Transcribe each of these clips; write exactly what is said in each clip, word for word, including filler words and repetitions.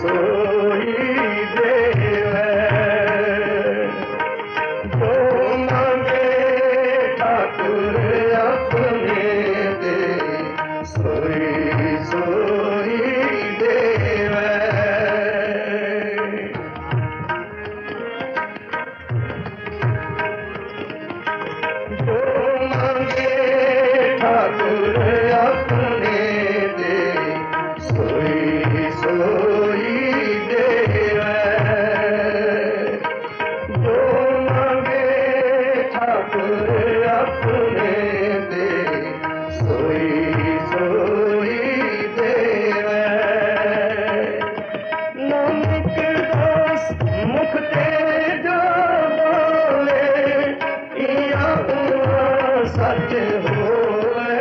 सोई देवे जो मांगे ठाकुर अपने दे सोई सोई देवे जो मांगे ठाकुर अपने दे सोई सोई देवे जो मांगे ठाकुर अपने दे सोई सोई देवे नानक दास मुख ते जो बोले इया सच होवे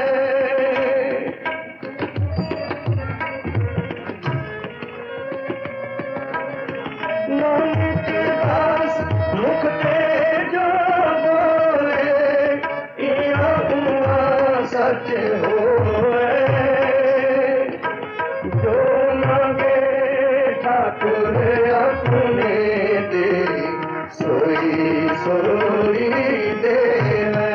नानक दास मुख ते जो बोले इया सच होवे जो मांगे ठाकुर अपने दे सोई सोई देवे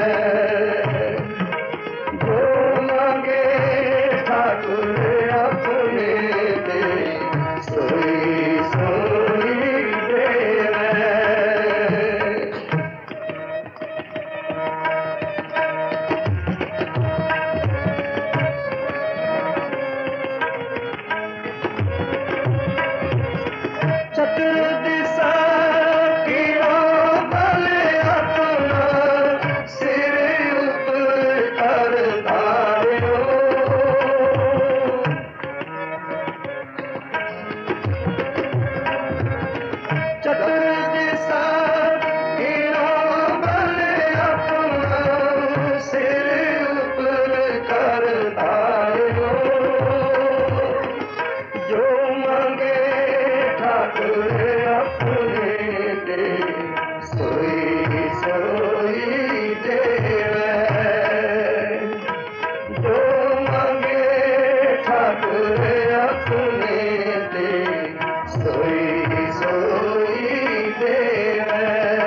जो मांगे ठाकुर अपने दे सोई सोई देवे चतुर दिशा किया बल अपना सिर ऊपर कर धार्यो चतुर दिशा किया बल अपना सिर ऊपर कर धार्यो जो मांगे ठाकुर अपने दे सोई सोई देवे जो मांगे ठाकुर अपने दे सोई सोई देवे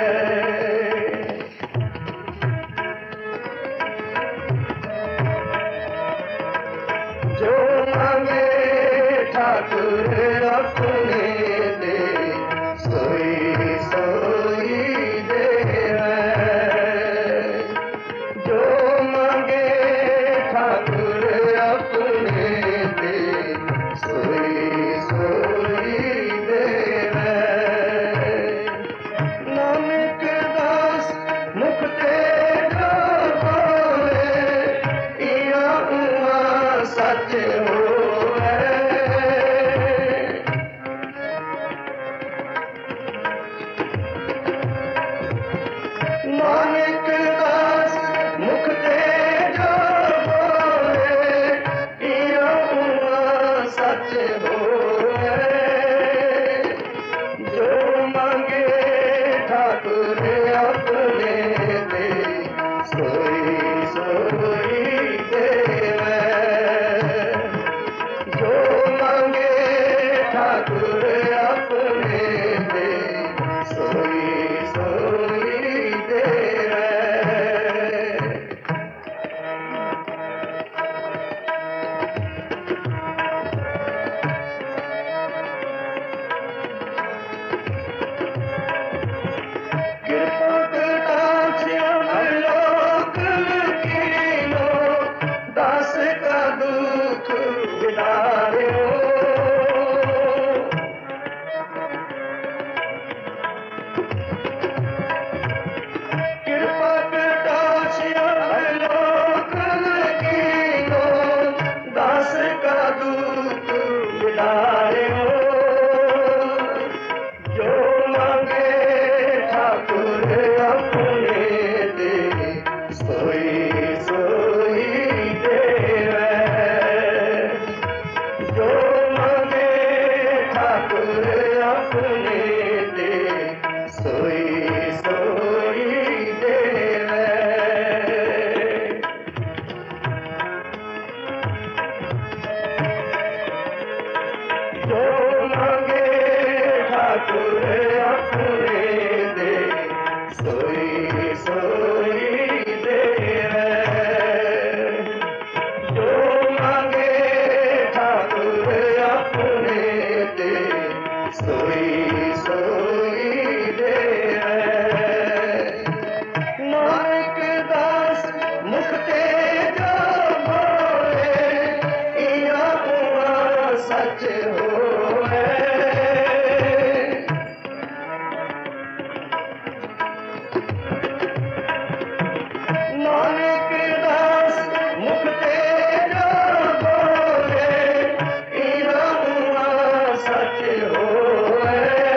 जो मांगे ठाकुर अपने दे सोई सोई देवे जो मांगे ठाकुर अपने दे सोई सोई देवे नानक दास मुख ते जो बोले इया सच होवे नानक दास मुख ते जो बोले इया सच होवे जो मांगे ठाकुर अपने दे सोई सोई देवे जो मांगे ठाकुर अपने दे सोई सोई देवे कृपा कटाक्ष अवलोक कीनो दास का दुख विदार्यो कृपा कटाक्ष अवलोक कीनो दास का दुख विदार्यो जो मांगे ठाकुर अपने दे सोई सोई देवे ठाकुर अपने दे सोई सोई देवे जो मांगे ठाकुर अपने दे सोई सोई देवे नानक दास मुख ते जो बोले इया हुआ सच होवे नानक दास मुख ते जो बोले इया हुआ सच होवे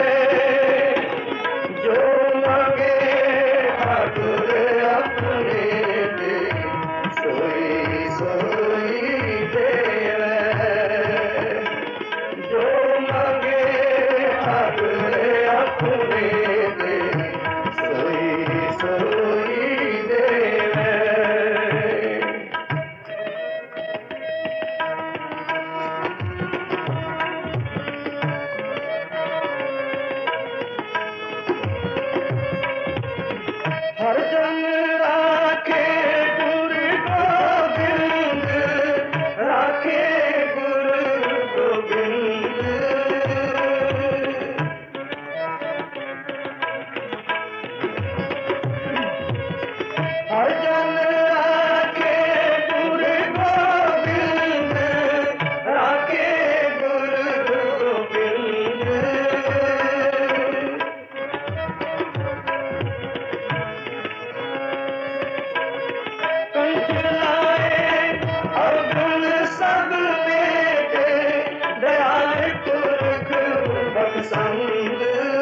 जो मांगे ठाकुर अपने दे सोई सोई देवे जो मांगे ठाकुर अपने दे सोई सोई देवे हर जन राखे गुरु गोबिंद राखे गुरु गोबिंद हर जन राखे गुरु गोबिंद राखे गुरु गोबिंद कंठ लाए अवगुण सब मेटे दयाल पुरख बख्शंद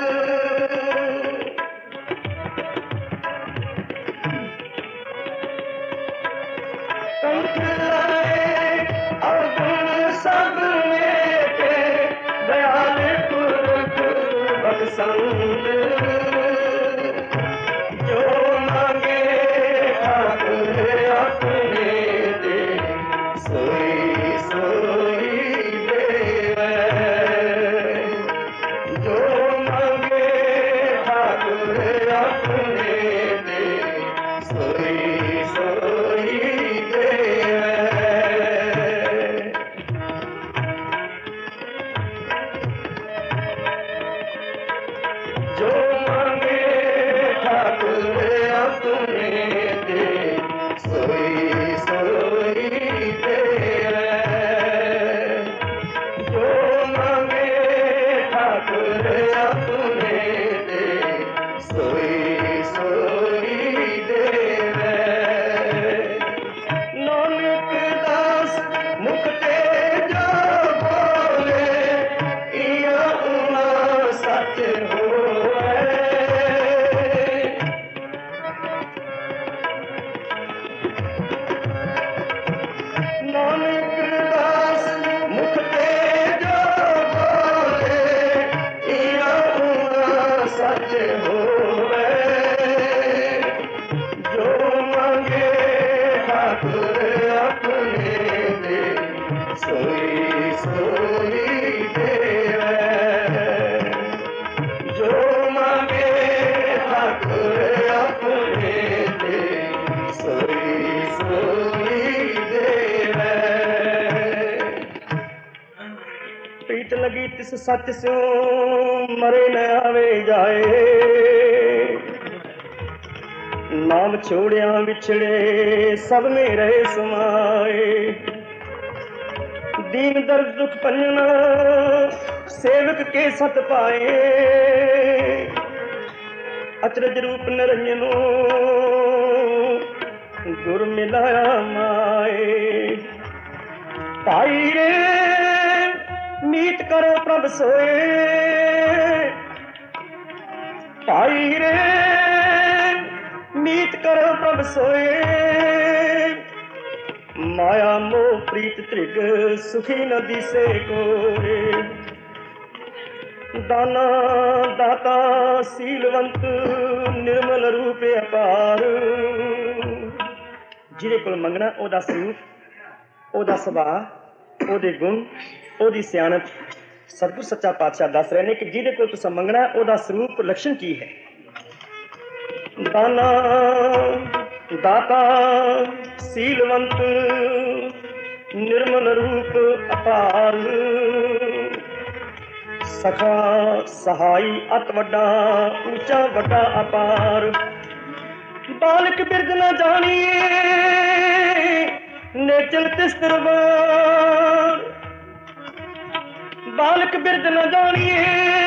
कंठ लाए अवगुण सब मेटे दयाल पुरख बख्शंद जो मांगे ठाकुर अपने दे सोई सोई देवे जो मांगे ठाकुर अपने दे सोई सोई देवे जो मांगे ठाकुर अपने दे सोई सोई देवे जो मांगे ठाकुर अपने दे सोई सोई देवे नानक दास मुख ते जो बोले इया हुआ सच होवे नानक दास मुख ते जो बोले इया हुआ सच होवे जो मांगे ठाकुर अपने दे सोई सोई देवे जो मांगे ठाकुर अपने दे सोई सोई देवे प्रीत लगी तिस सच स्यो मरे न आवे जाए नाम छोड़िया बिछड़े सब में रहे समाए दीन दर्द दुख पंजना सेवक के सत पाए अचरज रूप निरंजनो गुर मिलाया माए भाई रे मीत करो प्रभ सोए भाई रे मीत करो प्रभ सोए माया मोह प्रीत त्रिग सुखी न दिसे कोरे दाना दाता सीलवंत निर्मल रूप अपार जिहदे कोल मंगना ओदा स्वरूप ओदा सुभाਅ ओदे गुण ओदी सियाणत सतगुर सच्चा पातशाह दस रहे ने कि जिहदे कोल तुसां मंगना है ओहदा स्वरूप लक्षण की है। दाना दाता सीलवंत निर्मल रूप अपार सखा सहाई अत वड्डा ऊंचा वड्डा अपार बालक बिरद न जानिए नेचल तिस दरबार बालक बिरद न जानिए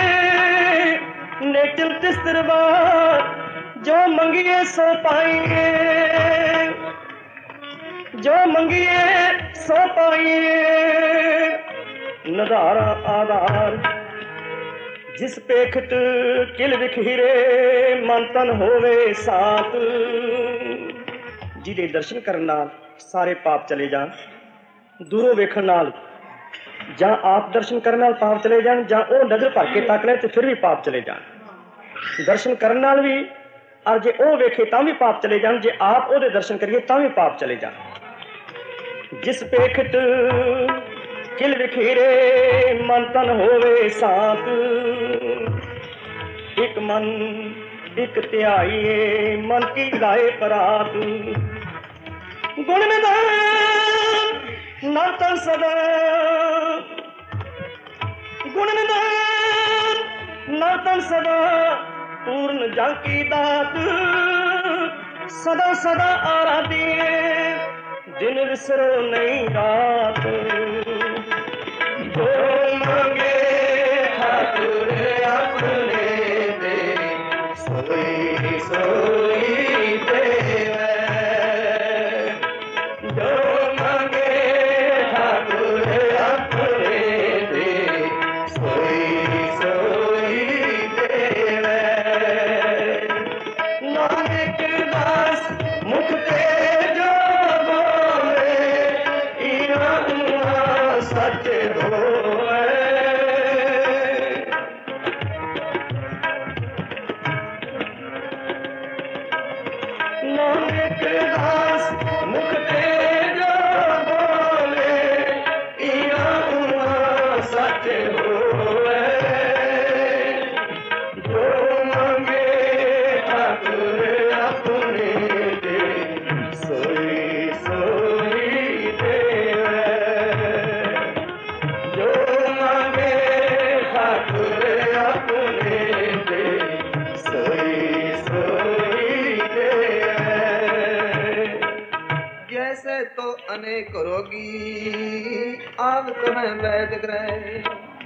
नेचल तिस दरबार जो मंगिए सो पाइए जो मंगिए सो पाइए नदारा आधार जिस पेखत किल विखीरे मन तन होवे सात जिहदे दर्शन करन नाल सारे पाप चले जान दूरों वेखण नाल जां आप दर्शन करन नाल पाप चले जान जां ओह नजर भर के तक ले तो फिर भी पाप चले जान दर्शन करन नाल भी और जे ओह वेखे तां भी पाप चले जान जे आप ओहदे दर्शन करिए तां भी पाप चले जान जिस पेखत किल विखीरे मन तन होवे सात एक मन एक त्याइए मन की गाए परात गुण निधान नर्तन सदा गुण निधान नर्तन सदा पूर्ण जाकी दात सदा सदा आराधिए दिन विसरो नहीं रात जो मांगे ठाकुर अपने दे सोई सोई देवे जो मांगे ठाकुर अपने दे सोई सोई देवे नानक दास मुख ते जो बोले इना सच होवे नानक दास मुख ते जो बोले इना सच होवे जो मांगे ठाकुर अपने दे सोई सोई देवे जो मांगे ठाकुर अपने दे सोई सोई देवे जैसे तो अनेक रोगी आव तुम्हें वैद ग्रह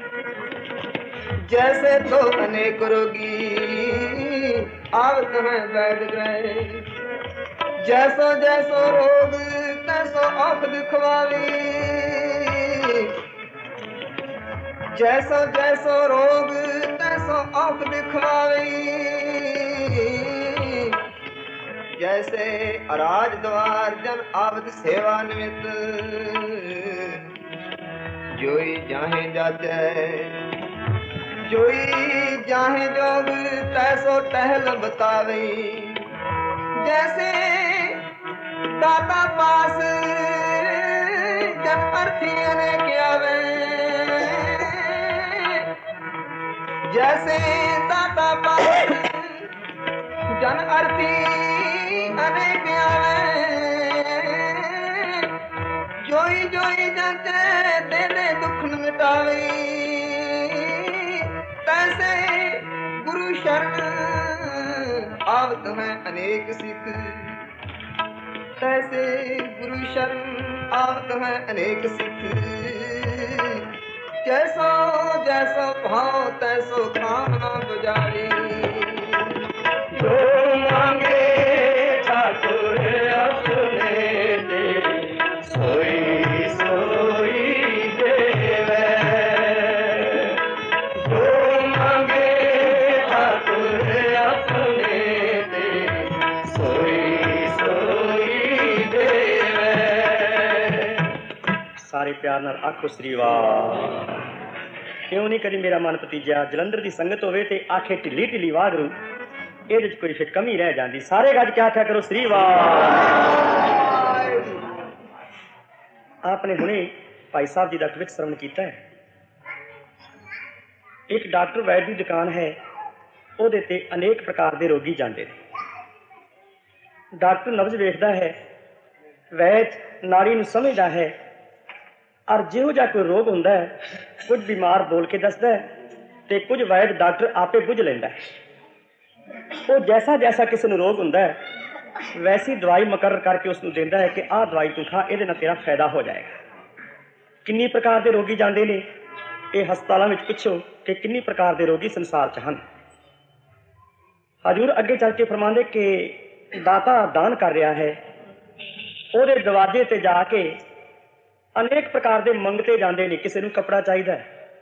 जैसे तो अनेक रोगी आव तुम्हें वैद ग्रह जैसो जैसो रोग तैसो औख दिखवावी जैसो जैसो रोग तैसो औख दिखवावी जैसे अराज द्वार जन आवत सेवा निमित्त जोई जाहे जाते जोई जाहे जोग तैसो टहल बतावे जैसे दाता पास जन अर्थी अनेक आवे जैसे दाता पास जन अर्थी अनेक आवे जोई जोई जाते तेरे दुख न मिटावे तैसे गुरु शरण आवत है अनेक सिख तैसे गुरु शरण आवत है अनेक सिख जैसो जैसो भाव तैसो काम न गुजारी जो मांगे ठाकुर अपने दे सोई सोई देवे जो मांगे ठाकुर अपने दे सोई सोई देवे सारे प्यार नाल आखो श्री वाह क्यों नहीं कभी मेरा मन भतीजा जलंधर की संगत होवे ते आखे ढिली ढिली वागरू ये कोई फिर कमी रह जाती सारे गज क्या आख्या करो श्री वाह आपने हुणे भाई साहब जी का ट्विट श्रवण किया है एक डॉक्टर वैद की दुकान है, ਉਹਦੇ ਤੇ अनेक प्रकार के रोगी जाते हैं। डॉक्टर नब्ज वेखदा है, वैद नाड़ी नूं समझदा है, और जिहो जिहा कोई रोग हुंदा है कुछ बीमार बोल के दसदा है ते कुछ वैद डॉक्टर आपे बुझ लैंदा है। वो जैसा जैसा किसी नूं रोग हुंदा है वैसी दवाई मुकर्रर करके उसनूं दिंदा है कि आह दवाई तू खा, इहदे नाल तेरा फायदा हो जाएगा। किन्नी प्रकार के रोगी जाते हैं, ये हस्पतालों में पुछो कि किन्नी प्रकार के रोगी संसार च हैं। हजूर अगे चल के फरमाते कि दाता दान कर रहा है, ਉਹਦੇ दरवाजे ते जाके अनेक प्रकार के मंगते जाते हैं। किसी को कपड़ा चाहिए,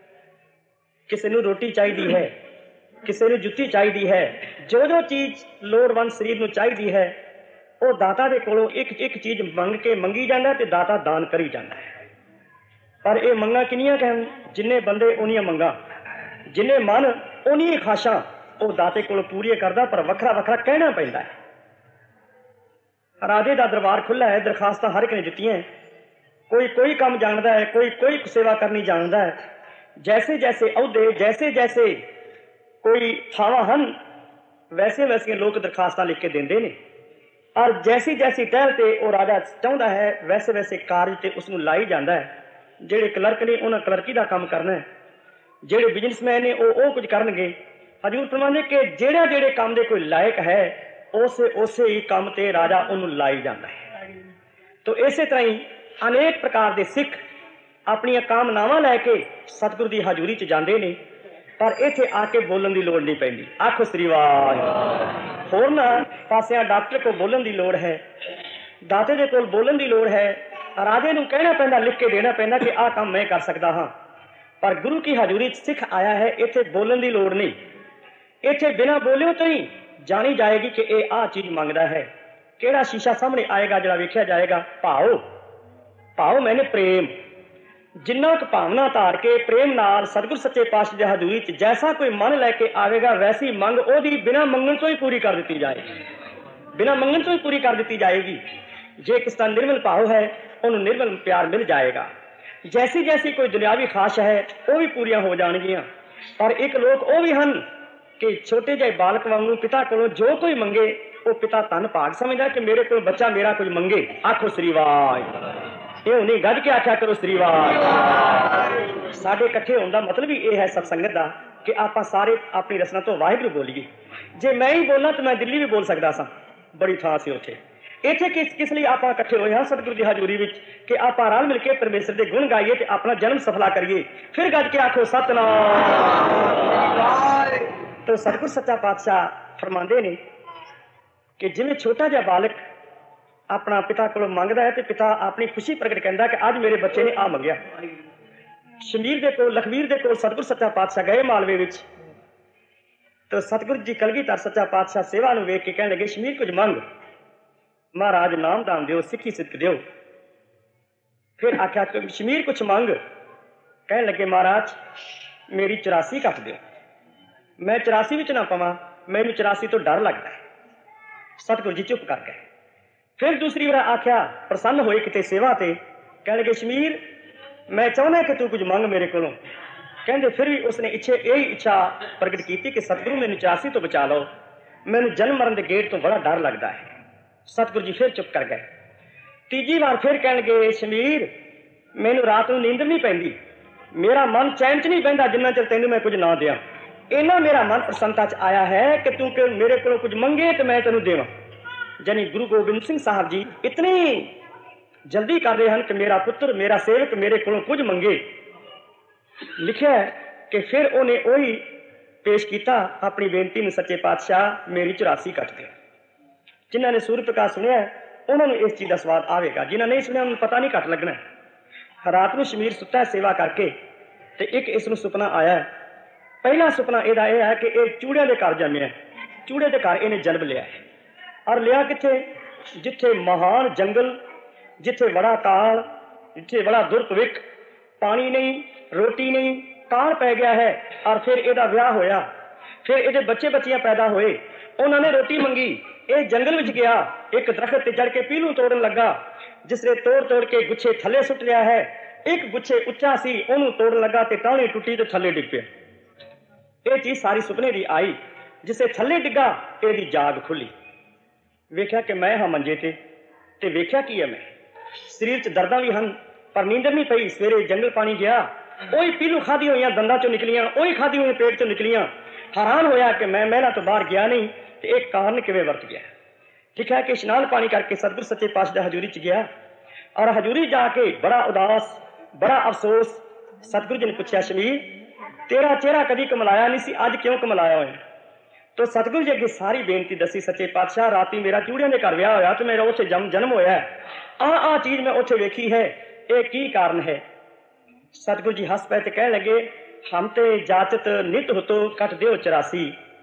किसी को रोटी चाहिए है, किसी को जुत्ती चाहिए है, जो जो चीज़ लोड़वंद शरीर में चाहिए है वो दाता के कोलों एक एक चीज़ मंग के मंगी जाता है, दाता दान करी जाता है। पर यह मंगा किनिया कहन, जिन्ने बंदे उन्नियां मंगा, जिन्ने मन उन्नी खाशा वो दाते कोलों पूरी करता, पर वखरा वखरा कहना पैंदा है। राजे का दरबार खुला है, दरखास्त हर एक ने दित्तियां हैं। कोई कोई काम जानता है, कोई कोई सेवा करनी जानता है। जैसे जैसे अहुदे, जैसे जैसे कोई थावां हन, वैसे वैसे लोग दरखास्त लिख के देंदे ने, और जैसी जैसी टहल ते वो राजा चाहता है वैसे वैसे कार्य ते उसनूं लाई जाता है। जेडे क्लर्क ने उन्हें क्लर्की का काम करना है, जेडे बिजनेसमैन ने वो वो कुछ करनगे। हजूर फरमांदे कि जेड़ा जेड़े काम दे कोई लायक है उस उसे ही काम ते राजा उन्होंने लाई जाता है। तो इस तरह ही अनेक प्रकार के सिख अपन कामनावां लैके सतगुरु की हजूरी च जाते हैं, पर इत्थे आके बोलने की लोड़ नहीं पैंदी। आखो श्री वाहिगुरू। होरना पासिया डॉक्टर को बोलने की लोड़ है, दाते दे कोल बोलने की लोड़ है, राजे नूं कहना पैंदा, लिख के देना पैंदा कि आह काम मैं कर सकता हाँ। पर गुरु की हजूरी सिख आया है, इत्थे बोलने की लोड़ नहीं। इत्थे बिना बोलियो तो ही जानी जाएगी कि यह आह चीज़ मंगता है। किहड़ा शीशा सामने आएगा जिहड़ा वेख्या जाएगा, भाव भाव मैंने प्रेम, जिन्ना क भावना धार के प्रेम नाल सतगुरु सच्चे पातशाह की हजूरी च जैसा कोई मन लैके आवेगा वैसी मंग ओदी बिना मंगण तो ही पूरी कर दी जाएगी, बिना मंगण तो ही पूरी कर दी जाएगी। जे किस तरह निर्मल भाव है उन्होंने निर्मल प्यार मिल जाएगा। जैसी जैसी कोई दुनियावी खाश है वो भी पूरियां हो जाएगियां। पर एक लोग वो भी हैं कि छोटे जे बालक वांगू पिता को जो कोई मंगे वो पिता धन भाग समझदा कि मेरे को बच्चा मेरा कुछ मंगे। आखो श्री वाहिगुरू। ये नहीं गज के आख्या करो श्री वाहिगुरू। साडे इकट्ठे होने का मतलब ही यह है सत्संगत का कि आप सारे अपनी रसना तो वाहिगुरू बोलीए। जे मैं ही बोलना तो मैं दिल्ली भी बोल सकता सा, बड़ी थां से उत्थे। इत्थे किस किस लिए आप इकट्ठे होए हैं सतगुरु की हजूरी विच कि आप रल मिल के परमेश्वर के गुण गाइए ते अपना जन्म सफला करिए। फिर गज के आखो सतनाम। तो सतगुरु सच्चा पातशाह फरमांदे ने कि जिवें छोटा जिहा बालक अपना पिता को मंगदा है तो पिता अपनी खुशी प्रगट करता कि अज मेरे बच्चे ने आ मंगया। शमीर दे कोल लखवीर दे कोल सतगुरु सच्चा पातशाह गए मालवे विच, तो सतगुरु जी कलगीधर सच्चा पातशाह सेवा नूं वेख के कहण लगे, शमीर कुछ मंग। महाराज नाम दान दिओ, सिक्खी सिद्क दिओ। फिर आख्या शमीर कुछ मंग। कहण लगे महाराज मेरी चौरासी कट दिओ, मैं चौरासी विच ना पवां, मैनूं चौरासी तो डर लगता है। सतगुरु जी चुप कर गए। फिर दूसरी बार आख्या प्रसन्न होए किते सेवा ते, कह लगे शमीर मैं चाहना कि तू कुछ मंग मेरे को। कहते फिर भी उसने इच्छे यही इच्छा प्रगट की कि सतगुरु मैनूं चौरासी तो बचा लो, मैनूं जन्म मरण के गेट तो बड़ा डर लगता है। सतगुरु जी फिर चुप कर गए। तीजी बार फिर कह लगे शमीर मैनूं रात नूं नींद नहीं पैंदी, मेरा मन चैन च नहीं बहिंदा जिन्ना चਿਰ तैनूं मैं कुछ ना दियां। इन्ना मेरा मन प्रसन्नता च आया है कि तू कि मेरे को कुछ मंगे तो मैं तेनों देवां। यानी गुरु गोबिंद सिंह साहब जी इतनी जल्दी कर रहे हैं कि मेरा पुत्र मेरा सेवक मेरे को कुछ मंगे। लिखा है कि फिर उन्हें वही पेश किया अपनी बेनती में, सच्चे पातशाह मेरी चौरासी कट दे। जिन्होंने सूर्य प्रकाश सुनिया उन्होंने इस चीज़ का स्वाद आएगा, जिन्होंने नहीं सुनिया उन्होंने पता नहीं घट लगना। रात में शमीर सुता है सेवा करके, तो एक इसमें सुपना आया है। पहला सुपना यह है कि यह चूड़िया के घर जमया, चूड़े के घर इन्हें जन्म लिया है। और लिया किथे, जिथे महान जंगल, जिथे बड़ा काल, जिथे बड़ा दुर्भविक, पानी नहीं रोटी नहीं, काल पै गया है। और फिर यदा विआह होया, फिर ये बच्चे बच्चियां पैदा हुए, उन्होंने रोटी मंगी, ये जंगल में गया, एक दरख्त ते चढ़ के पीलू तोड़न लगा, जिसने तोड़ तोड़ के गुच्छे थले सुट लिया है। एक गुच्छे उच्चा सी, उन्होंने तोड़न लगा तो टाणी टुटी तो थले डिग पिया। ਇਹ ਚੀਜ਼ ਸਾਰੀ ਸੁਪਨੇ ਦੀ ਆਈ। ਜਿਸੇ ਥੱਲੇ ਡਿੱਗਾ ਇਹਦੀ ਜਾਗ ਖੁੱਲੀ। ਵੇਖਿਆ ਕਿ ਮੈਂ ਹਾਂ ਮੰਜੇ ਤੇ ਤੇ ਵੇਖਿਆ ਕੀ ਹੈ, ਮੈਂ ਸਰੀਰ 'ਚ ਦਰਦਾਂ ਵੀ ਹਨ ਪਰ ਨੀਂਦਰ ਨਹੀਂ ਪਈ। ਸਵੇਰੇ ਜੰਗਲ ਪਾਣੀ ਗਿਆ, ਉਹੀ ਪੀਲੂ ਖਾਧੀ ਹੋਈਆਂ ਦੰਦਾਂ 'ਚੋਂ ਨਿਕਲੀਆਂ, ਉਹੀ ਖਾਧੀ ਹੋਈਆਂ ਪੇਟ 'ਚੋਂ ਨਿਕਲੀਆਂ। हैरान होया कि मैं महलों तो बाहर गया नहीं तो एक कारण किवें वरत गया। ठीक है कि इशनान पानी करके सतगुरु सच्चे पातशाह हजूरी च गया और हजूरी जाके बड़ा उदास, बड़ा अफसोस। सतगुरु जी ने पूछा, शमीर तेरा चेहरा कभी कमलाया नहीं सी, अज क्यों कमलाया होया? तो सतगुरु जी अगे सारी बेनती दसी, सच्चे पातशाह राती मेरा चूड़ियां के घर विआह होया तो मेरा उत्थे जम जन्म होया, आ आ चीज मैं उत्थे वेखी है, ये की कारण है? सतगुरु जी हस पे कह लगे, हम ते जाचत नित होतो कट दे चौरासी।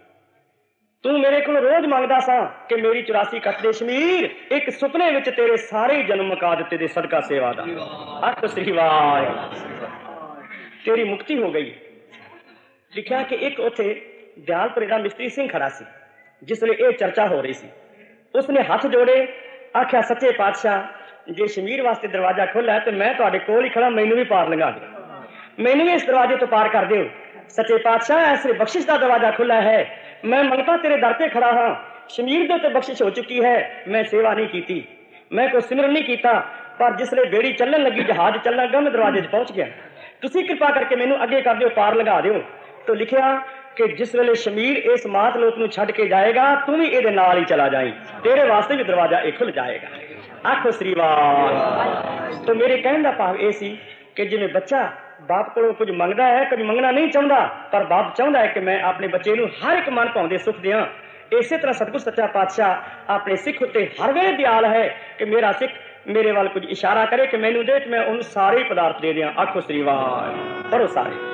तू मेरे को रोज मंगदा सा कि मेरी चौरासी कट दे। शमीर एक सुपने विच तेरे सारे जन्म मुका दिते दे सदका सेवा दा। अख श्री वाह, तेरी मुक्ति हो गई। लिखा कि एक उथे दयालपुरे दा मिस्त्री सिंह खड़ा सी जिसले ये चर्चा हो रही सी। उसने हाथ जोड़े, आख्या सच्चे पातशाह जे शमीर वास्ते दरवाजा खोला तो मैं तुहाडे कोल ही खड़ा, मैनू भी पार लंघा दे, मैनू भी इस दरवाजे तो पार कर दो। सच्चे पातशाह ऐसे बख्शिश का दरवाजा खुला है, मैं मंगता तेरे दर पे खड़ा हाँ। शमीर दे ते बख्शिश हो चुकी है, मैं सेवा नहीं की, मैं कोई सिमरन नहीं किया, पर जिसले बेड़ी चलन लगी, जहाज चलना लगा, मैं दरवाजे पहुंच गया। तुसी कृपा करके मैनू अगे कर दो, पार लगा दो। तो लिखिया कि जिस वेले शमीर इस मात लोक नूं छड्ड के जाएगा तू भी इहदे नाल ही चला जाई, तेरे वास्ते भी दरवाजा एक खुल जाएगा। आखो श्री वाह। तो मेरे कहने का भाव यह सी कि जिवें बच्चा बाप को कुछ मंगता है, कुछ मंगना नहीं चाहता, पर बाप चाहता है कि मैं अपने बच्चे नूं हर एक मन भाउंदे सुख दियां। इसे तरह सतगुरु सच्चा पातशाह अपने सिख उत्ते हर वेले दयाल है कि मेरा सिख मेरे वाल कुछ इशारा करे कि मैनू दे, मैं उन्हें सारे पदार्थ दे दियां। आखो श्री वाह। पढ़ो सारे।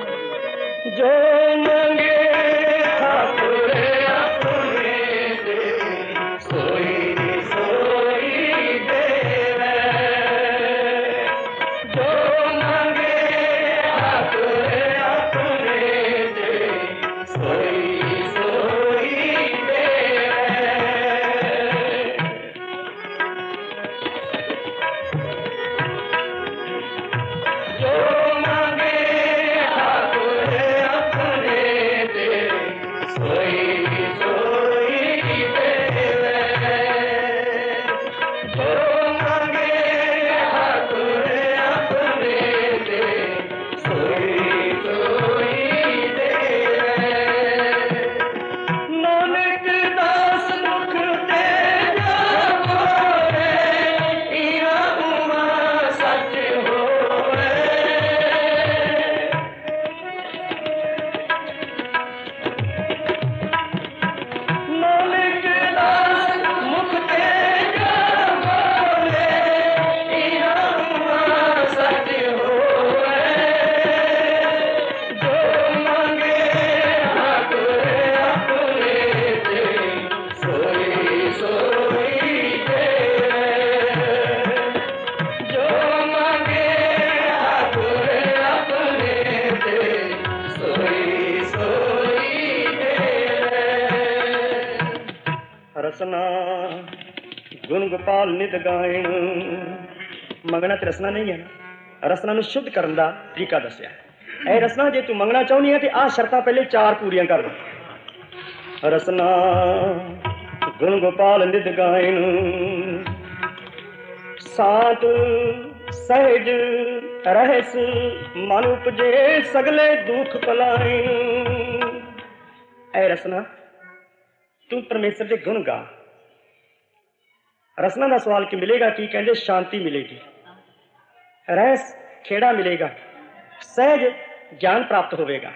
जो मंगे ठाकुर अपने दे, सोई सोई देवे, जो मंगे ठाकुर अपने दे, सोई सोई देवे। जो मंगे ठाकुर अपने दे, सोई सोई देवे, जो मंगे ठाकुर अपने दे, सोई सोई देवे। नानक दास मुख ते जावे, इहा उमा सच होवे। नानक दास मुख ते जावे, इहा उमा सच होवे। जो मंगे ठाकुर अपने दे, सोई सोई देवे, जो मंगे ठाकुर अपने दे, सोई सोई देवे। रसना गुण गोपाल नित गायण। मंगना ते रसना नहीं है ना, रसना नूं शुद्ध करन दा तरीका दस्सिया। ए रसना जे तू मंगना चाहुंदी है ते आ शर्तां पहले चार पूरियां कर। रसना गुण गोपाल नित गायण, सात सहज रहस मन उपजे सगले दुख पलायन। ए रसना तू परमेश्वर के गुण गा। रसना का सवाल की मिलेगा की कहते शांति मिलेगी, रहस खेड़ा मिलेगा, सहज ज्ञान प्राप्त होगा,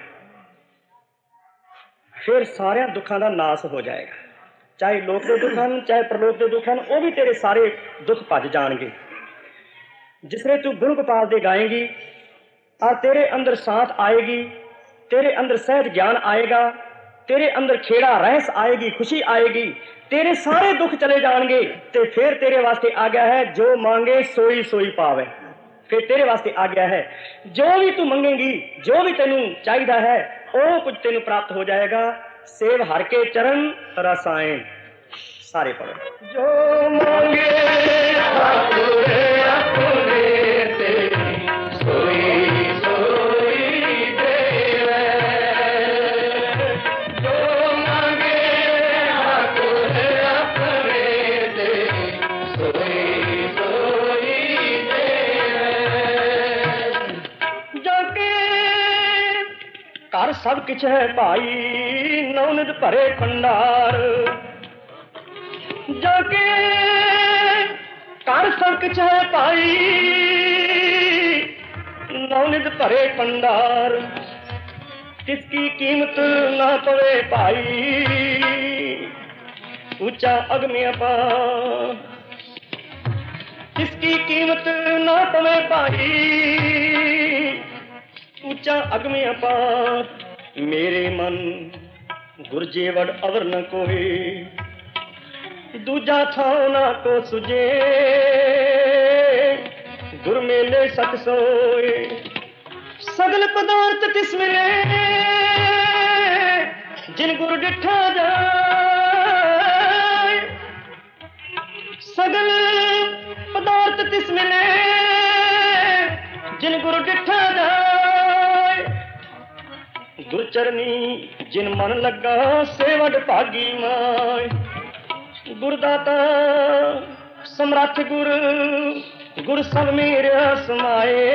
फिर सारे दुखों का नाश हो जाएगा। चाहे लोक के दुख हैं चाहे परलोक के दुख हैं, वो भी तेरे सारे दुख भज जाएंगे। जिसने तू गुण गोपाल दे गाएगी और तेरे अंदर साथ आएगी, तेरे अंदर सहज ज्ञान आएगा, तेरे अंदर खेड़ा रहस आएगी, खुशी आएगी, तेरे सारे दुख चले जाएंगे। तो फिर तेरे वास्ते आ गया है जो मांगे सोई सोई पावे। फिर तेरे वास्ते आ गया है जो भी तू मंगेगी, जो भी तेनू चाहिए है वो कुछ तेनू प्राप्त हो जाएगा। सेव हर के चरण रसायन। सारे पढ़ो। जो मांगे ठाकुर अपने दे, सोई सोई देवे, घर सब किछ है भाई नौनिध भरे भंडार जाके घर सब किछ है भाई नौनिध भरे भंडार किसकी कीमत ना पवे भाई ऊंचा अगम्य अपार किसकी कीमत ना पवे भाई ऊंचा अगम्य अपार मेरे मन गुरजेवड़ अवर न कोई दूजा था ना को सुझे गुर मेले सत सोए सगल पदार्थ तिस मिले जिन गुर डिठा जाए सगल पदार्थ तिस मिले जिन गुर डिठा जाए गुरचरनी जिन मन लगा सेवड भागी माय गुरदाता समरथ गुर गुर सब मेरा समाए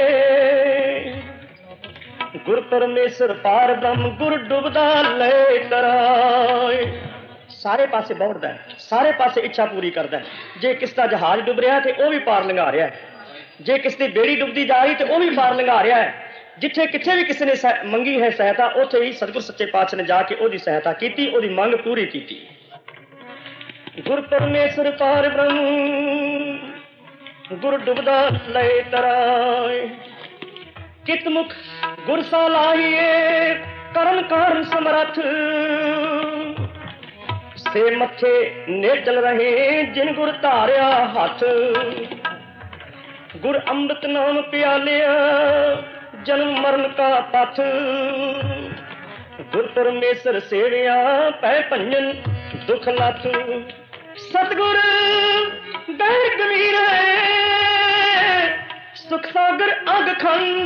गुर परमेश्वर पार ब्रह्म गुर डुबदा ले कराए सारे पासे दौड़दा है सारे पासे इच्छा पूरी करदा है जे किस दा जहाज डुब रहा ते ओ भी पार लंघा रहा है जे किस दी बेड़ी डुबदी जा रही ते ओ भी पार लंघा रहा है जिथे किथे भी किसी ने मंगी है सहायता उथे ही सतगुर सच्चे पातशाह ने जाके ओदी सहायता कीती ओदी मंग पूरी कीती गुर परमेश्वर पार ब्रह्म गुर डुबदा ले तराए कित मुख गुर सा लाहिए करन कारण समरथ से मथे ने चल रहे जिन गुर धारिया हाथ गुर अमृत नाम प्यालिया जन्म मरण का पथ गुर परमेश्वर सेविया पै भंजन दुख लथ सतगुर बैर गंभीर है सुख सागर अग खंड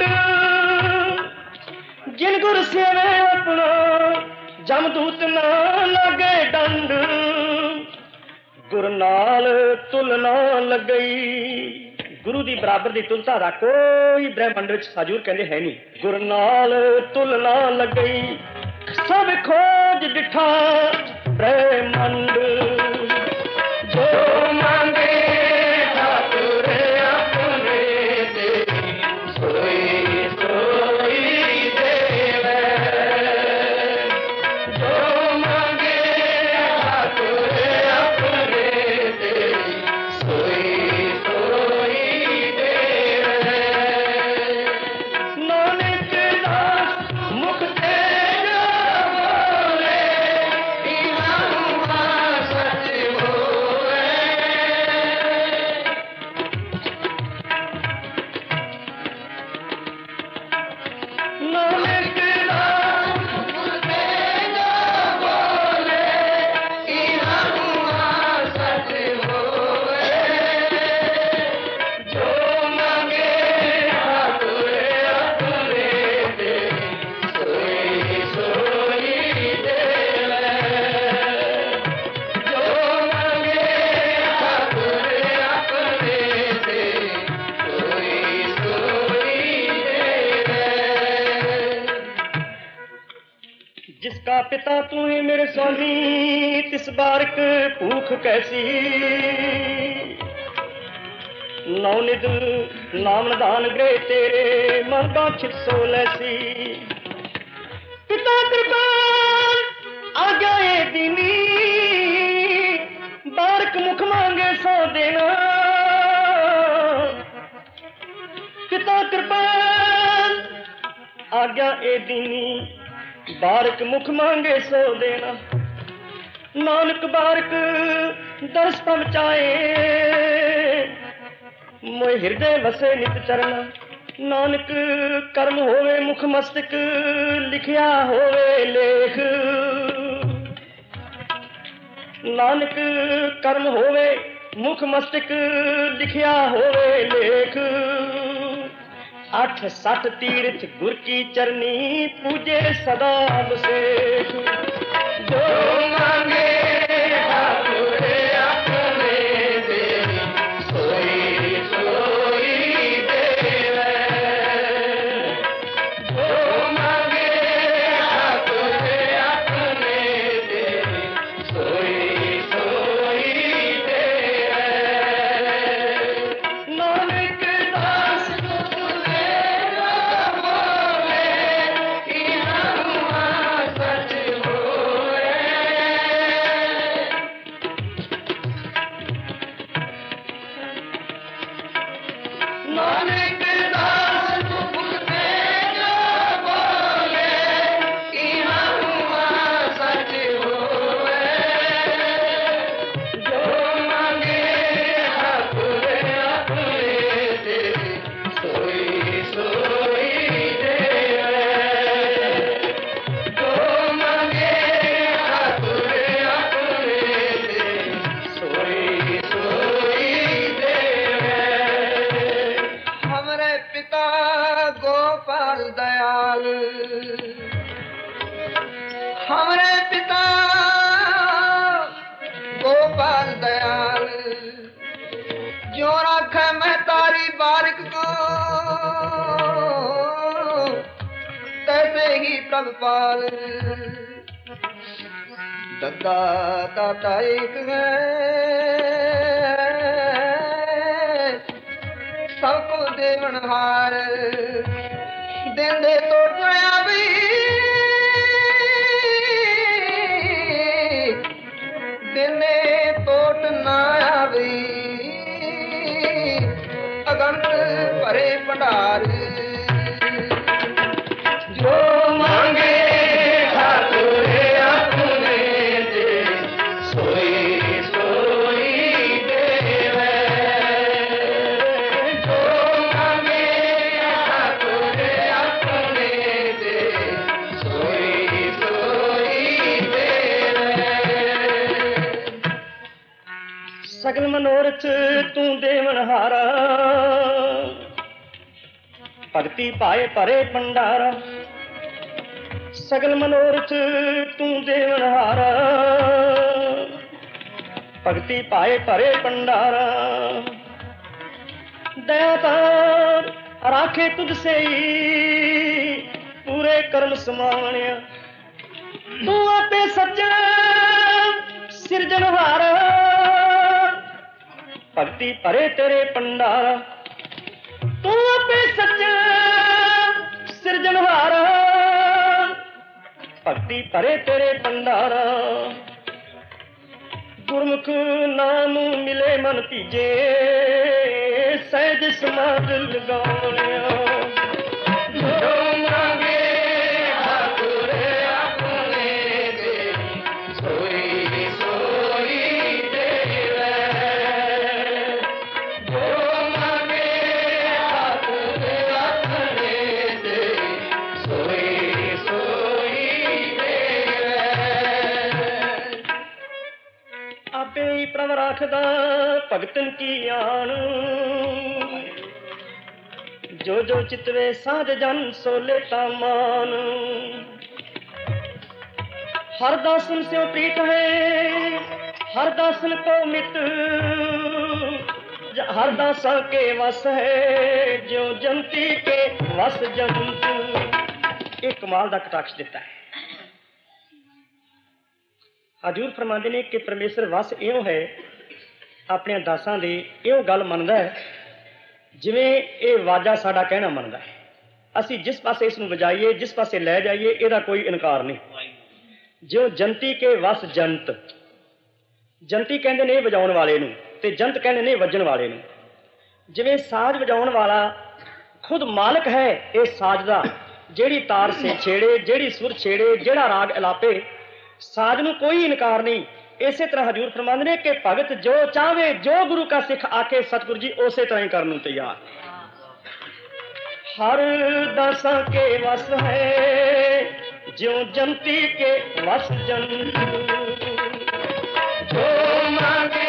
जिन गुर सेवे अपना जमदूत ना लगे डंड गुर नाल तुलना लगई गुरु दी बराबर दी तुलता दा कोई ब्रह्मंड विच हजूर कहंदे है नहीं गुर नाल तुलना लगई सब खोज डिठा ब्रह्मंड जो मांगे ठाकुर अपने दे सोई सोई देवे जो मांगे ठाकुर अपने दे सोई सोई देवे नानक दास मुख ते बोले इनाम सच होवे नानक दास मुख ते बोले इनाम सच होवे जो मांगे ठाकुर अपने दे सोई सोई देवे जो मांगे ठाकुर अपने दे सोई सोई देवे जिसका पिता तू है मेरे स्वामी तिस बारक भूख कैसी नौनिध नाम दान गृह तेरे मन बाछित सो लैसी पिता कृपाल आज्ञा ए दीनी बारक मुख मांगे सो देना पिता कृपाल आज्ञा ए दीनी बारक मुख मांगे सो देना नानक बारक दर्श पहुंचाए मोय हृदय वसे नित चरण नानक कर्म होवे मुख मस्तक लिखिया होवे लेख नानक कर्म होवे मुख मस्तक लिखिया होवे लेख अठ सठ तीर्थ गुर की चरनी पूजे सदा बसेख जो मांगे ठाकुर अपने दे सोई सोई देवे जो मांगे दयाल हमरे पिता गोपाल दयाल जो रख मैं तारी बारिक को तैसे ही प्रभुपाल दद्दा दाता एक है सबको देवनहार देंदे तो टया भी देने तोट ना आवी अगंत भरे भंडार जो मांगे सगल मनोरथ तू देवनहारा भगति पाए परे भंडारा सगल मनोरथ तू देवनहारा भगति पाए परे भंडारा दयातार राखे तुझसे ही पूरे कर्म समावणिया तू आपे सज्जन सिरजनहारा भक्ति परे तेरे भंडारा तू अपे सच्चा सिरजनहारा भक्ति परे तेरे भंडारा गुरमुख नाम मिले मन तीजे सहज समाज लगावणिया प्रभ राखदा भगतन की आन जो जो चितवे साध जन सो लेता मान हर दासन से प्रीत है हर दासन को मित हर दासा के वस है जो जंती के वस जंत एक कमाल का कटाक्ष देता है। हजूर फरमाते ने कि परमेश्वर वस इं है अपने दासां दी इं गल मनदा है जिवें ये वाजा साडा कहना मनदा है। असीं जिस पासे इसनूं वजाइए जिस पासे लै जाइए इहदा कोई इनकार नहीं। जो जंती के वस जंत जंती कहंदे ने वजाउण वाले नूं ते जंत कहंदे ने वजण वाले नूं। जिवें साज वजाउण वाला खुद मालक है इस साज दा, जिहड़ी तार से छेड़े जिहड़ी सुर छेड़े जिहड़ा राग अलापे साज नूं कोई इनकार नहीं। इसे तरह हजूर फरमांदे ने कि भगत जो चाहे जो गुरु का सिख आके सतगुरु जी उसे तरह करने नूं तैयार। हर दासा के वस है जो जंती के वस जंत जो मांगे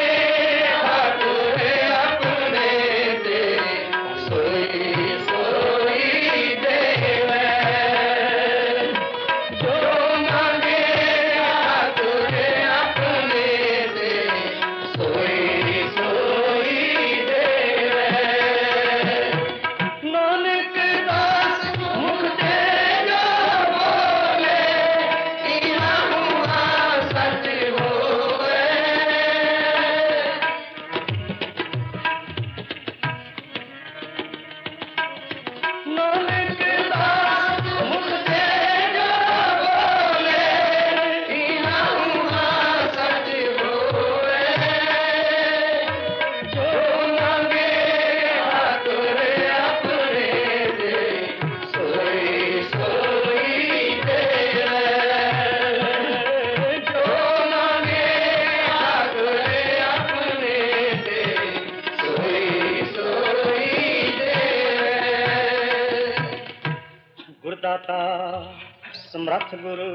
समर्थ गुरु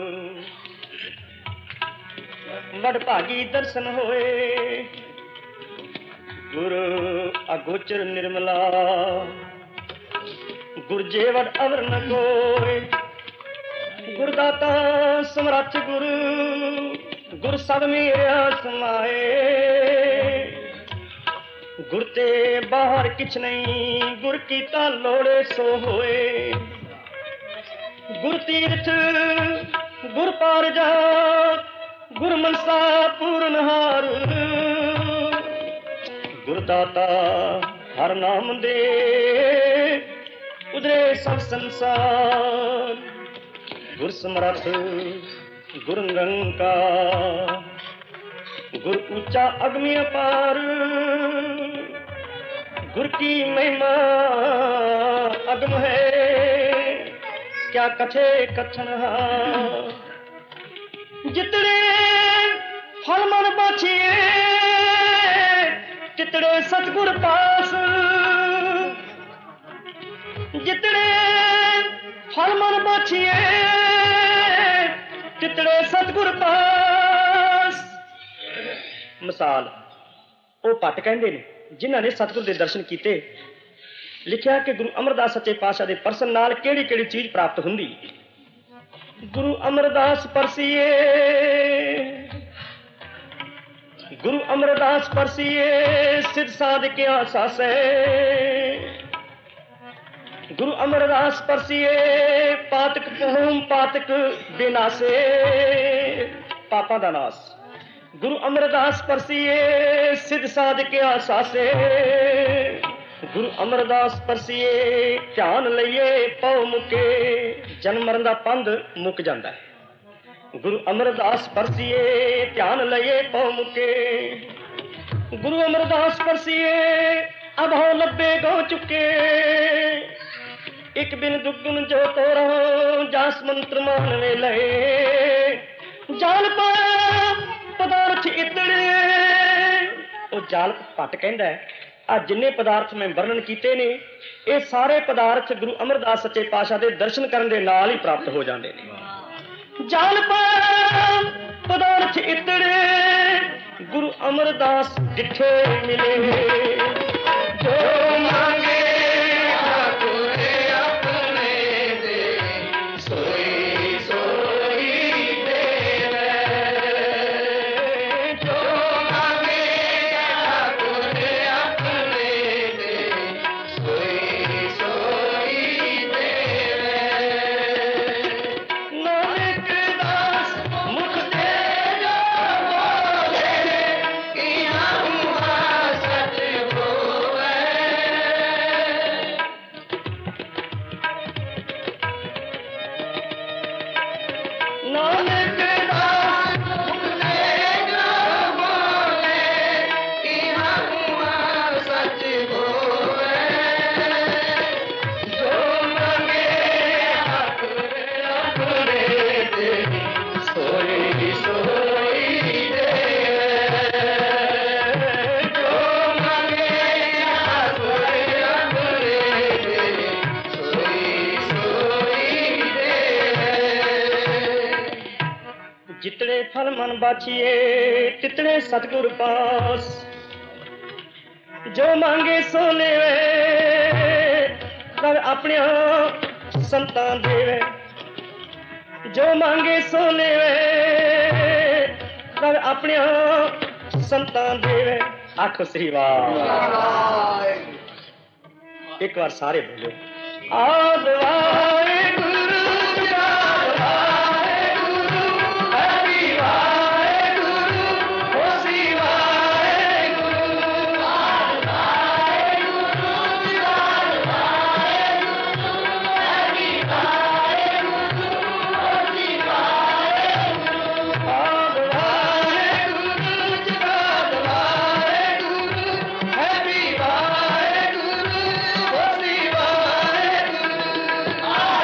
वडभागी दर्शन होए गुरु अगोचर निर्मला ਗੁਰ ਜੇਵੜ ਅਵਰ ਨ ਕੋਇ, ਗੁਰਦਾਤਾ ਸਮਰੱਥ ਗੁਰ, ਗੁਰ ਸਭ ਮੇਰਿਆ ਸਮਾਏ। ਗੁਰ ਤੇ ਬਾਹਰ ਕਿਛ ਨਹੀਂ, ਗੁਰ ਕੀਤਾ ਲੋੜੇ ਸੋ ਹੋਏ। ਗੁਰ ਤੀਰਥ ਗੁਰ ਪਾਰ ਜਾਤ, ਗੁਰ ਮਨਸਾ ਪੂਰਨਹਾਰ। ਗੁਰਦਾਤਾ ਹਰ ਨਾਮ ਦੇ, ਉਧਰੇ ਸਭ ਸੰਸਾਰ। ਗੁਰ ਸਮਰੱਥ ਗੁਰ ਨਿਰੰਕਾਰ, ਗੁਰ ਉੱਚਾ ਅਗਮੀ ਅਪਾਰ। गुर की महिमा अगम है, क्या कथे कथन। जितने फल मन बाछिए, तितड़े सतगुर पास। जितने फल मन बाछिए, तितड़े सतगुर पास। मिसाल ਉਹ ਭੱਟ ਕਹਿੰਦੇ ਨੇ ਜਿਨ੍ਹਾਂ ਨੇ ਸਤਿਗੁਰ ਦੇ ਦਰਸ਼ਨ ਕੀਤੇ। ਲਿਖਿਆ ਕਿ ਗੁਰੂ ਅਮਰਦਾਸ ਸੱਚੇ ਪਾਤਸ਼ਾਹ ਦੇ ਪਰਸਨ ਨਾਲ ਕਿਹੜੀ ਕਿਹੜੀ ਚੀਜ਼ ਪ੍ਰਾਪਤ ਹੁੰਦੀ। ਗੁਰੂ ਅਮਰਦਾਸ ਪਰਸੀਏ, ਗੁਰੂ ਅਮਰਦਾਸ ਪਰਸੀਏ, ਸਿੱਧ ਸਾਧਕਿਆ ਸਾਸੈ। ਗੁਰੂ ਅਮਰਦਾਸ ਪਰਸੀਏ, ਪਾਤਕ ਪਹੂਮ ਪਾਤਕ ਬਿਨਾਸੇ, ਪਾਪਾਂ ਦਾ ਨਾਸ। ਗੁਰੂ ਅਮਰਦਾਸ ਪਰਸੀਏ, ਸਿੱਧ ਸਾਧਕਿਆ ਸਾਸੇ। ਗੁਰੂ ਅਮਰਦਾਸ ਪਰਸੀਏ, ਧਿਆਨ ਲਈਏ ਪਉ ਮੁਕੇ, ਜਨਮ ਮਰਨ ਦਾ ਪੰਧ ਮੁੱਕ ਜਾਂਦਾ ਹੈ। ਗੁਰੂ ਅਮਰਦਾਸ ਪਰਸੀਏ, ਧਿਆਨ ਲਈਏ ਪਉ ਮੁਕੇ। ਗੁਰੂ ਅਮਰਦਾਸ ਪਰਸੀਏ, ਅਭਉ ਲੱਭੇ ਗਉ ਚੁੱਕੇ। ਇੱਕ ਬਿਨ ਦੁਗੁਣ ਜੋ ਤੋਰਹੁ, ਜਾਸ ਮੰਤਰ ਮਾਨ ਵੇਲੇ। ਜਾਲ ਪਾ ਪਦਾਰਥ ਇਤੜੇ, ਉਹ ਜਾਲ ਭੱਟ ਕਹਿੰਦਾ ਆ ਜਿੰਨੇ ਪਦਾਰਥ ਮੈਂ ਵਰਣਨ ਕੀਤੇ ਨੇ, ਇਹ ਸਾਰੇ ਪਦਾਰਥ ਗੁਰੂ ਅਮਰਦਾਸ ਸੱਚੇ ਪਾਤਸ਼ਾਹ ਦੇ ਦਰਸ਼ਨ ਕਰਨ ਦੇ ਨਾਲ ਹੀ ਪ੍ਰਾਪਤ ਹੋ ਜਾਂਦੇ ਨੇ। ਜਾਲ ਪਦਾਰਥ ਇਤੜੇ, ਗੁਰੂ ਅਮਰਦਾਸ ਡਿਠੇ ਮਿਲੇ। ਜੋ ਮੰਗੇ जितने फल मन बाछिए, तितने सतगुर पास। जो मांगे सो लेवे, रब अपने संतान देवे। जो मांगे सो लेवे, रब अपने संतान देवे। आखो श्री वाह। एक बार सारे बोलो आद वाहेगुरु। Ah!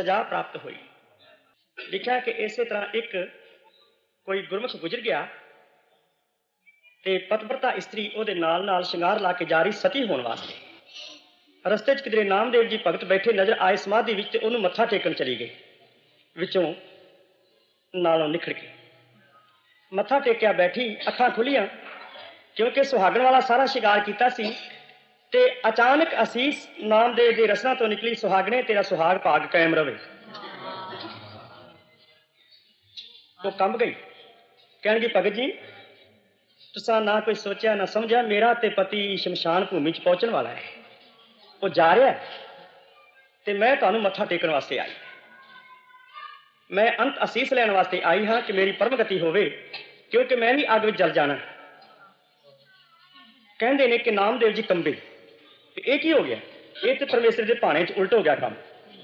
ਸਜ਼ਾ ਪ੍ਰਾਪਤ ਹੋਈ। ਲਿਖਿਆ ਕਿ ਇਸੇ ਤਰ੍ਹਾਂ ਇੱਕ ਕੋਈ ਗੁਰਮੁਖ ਗੁਜ਼ਰ ਗਿਆ ਤੇ ਪਤਵਰਤਾ ਇਸਤਰੀ ਉਹਦੇ ਨਾਲ ਨਾਲ ਸ਼ਿੰਗਾਰ ਲਾ ਕੇ ਜਾ ਰਹੀ ਸਤੀ ਹੋਣ ਵਾਸਤੇ। ਰਸਤੇ 'ਚ ਕਿਧਰੇ ਨਾਮਦੇਵ ਜੀ ਭਗਤ ਬੈਠੇ ਨਜ਼ਰ ਆਏ ਸਮਾਧੀ ਵਿੱਚ ਤੇ ਉਹਨੂੰ ਮੱਥਾ ਟੇਕਣ ਚਲੀ ਗਈ। ਵਿੱਚੋਂ ਨਾਲੋਂ ਨਿਖੜ ਕੇ ਮੱਥਾ ਟੇਕਿਆ, ਬੈਠੀ, ਅੱਖਾਂ ਖੁੱਲੀਆਂ, ਕਿਉਂਕਿ ਸੁਹਾਗਣ ਵਾਲਾ ਸਾਰਾ ਸ਼ਿੰਗਾਰ ਕੀਤਾ ਸੀ। ਤੇ ਅਚਾਨਕ ਅਸੀਸ ਨਾਮਦੇਵ ਦੇ ਰਸਨਾਂ ਤੋਂ ਨਿਕਲੀ, ਸੁਹਾਗਣੇ ਤੇਰਾ ਸੁਹਾਗ ਭਾਗ ਕਾਇਮ ਰਵੇ। ਉਹ ਕੰਬ ਗਈ, ਕਹਿਣਗੀ ਭਗਤ ਜੀ ਤੁਸਾਂ ਨਾ ਕੋਈ ਸੋਚਿਆ ਨਾ ਸਮਝਿਆ, ਮੇਰਾ ਤੇ ਪਤੀ ਸ਼ਮਸ਼ਾਨ ਭੂਮੀ 'ਚ ਪਹੁੰਚਣ ਵਾਲਾ ਹੈ, ਉਹ ਜਾ ਰਿਹਾ ਤੇ ਮੈਂ ਤੁਹਾਨੂੰ ਮੱਥਾ ਟੇਕਣ ਵਾਸਤੇ ਆਈ। ਮੈਂ ਅੰਤ ਅਸੀਸ ਲੈਣ ਵਾਸਤੇ ਆਈ ਹਾਂ ਕਿ ਮੇਰੀ ਪਰਮਗਤੀ ਹੋਵੇ, ਕਿਉਂਕਿ ਮੈਂ ਵੀ ਅੱਗ ਵਿੱਚ ਜਲ ਜਾਣਾ। ਕਹਿੰਦੇ ਨੇ ਕਿ ਨਾਮਦੇਵ ਜੀ ਕੰਬੇ। ਇਹ ਕੀ ਹੋ ਗਿਆ? ਇਹ ਤੇ ਪਰਮੇਸ਼ਰ ਦੇ ਭਾਣੇ 'ਚ ਉਲਟ ਹੋ ਗਿਆ ਕੰਮ।